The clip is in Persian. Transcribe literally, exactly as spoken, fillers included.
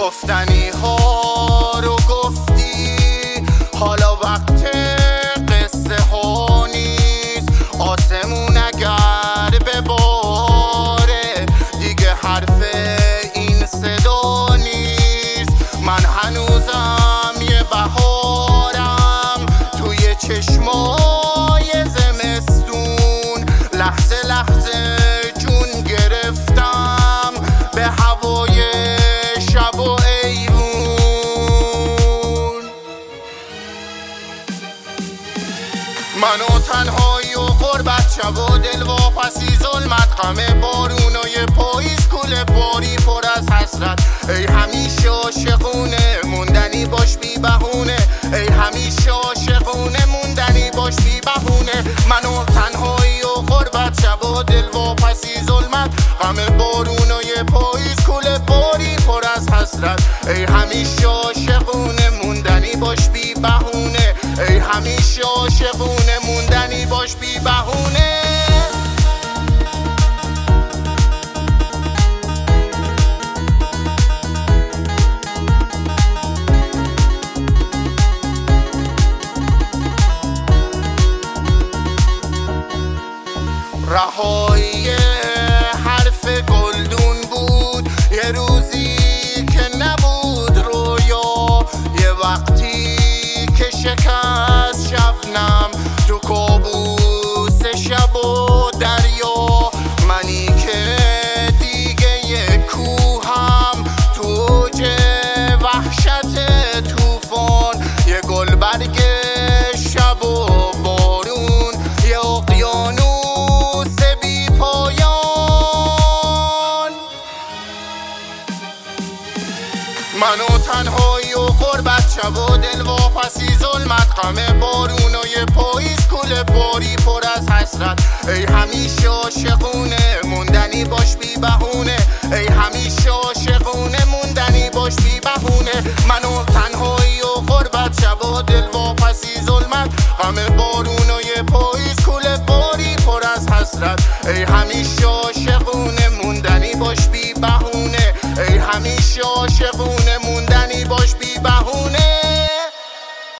گفتنی ها رو گفتی، حالا وقت قصه ها نیست. آسمون اگر بباره دیگه حرف این صدا نیست. من هنوزم یه بهارم توی چشمای زمستون، لحظه لحظه جون گرفتم به هوای شب و ایوون. منو تنهایی و غربت، شب و دل واپسی ظلمت، غم بارونای پاییز، کوله باری پر از حسرت. ای همیشه عاشقونه موندنی باش بی بهونه، ای همیشه عاشقونه موندنی باش بی بهونه. منو تنهایی و غربت، شب و دل واپسی ظلمت، غم بارونای پاییز، کوله باری پر از حسرت. ای همیشه عاشقونه موندنی باش بی بهونه، ای همیشه عاشقونه موندنی باش بی بهونه. رهایی حرف گلدون بود یه روزی که نبود رویا، یه وقتی که شکست شبنم تو کابوس شب و دریا. منی که دیگه یه کوهم تو اوج وحشت توفان، یه گل برگ شب و بارون، یه اقیانوس بی پایان. منو تنهایی و غربت، شب و دل واپسی ظلمت، غم بارونای پاییز، کوله باری پر از حسرت. ای همیشه عاشقونه موندنی باش بی بهونه، ای همیشه عاشقونه موندنی باش بی بهونه. منو تنهایی و غربت، شب و دل واپسی ظلمت، غم بارونای پاییز، کوله باری پر از حسرت. ای همیشه عاشقونه موندنی باش بی بهونه، ای همیشه عاشقونه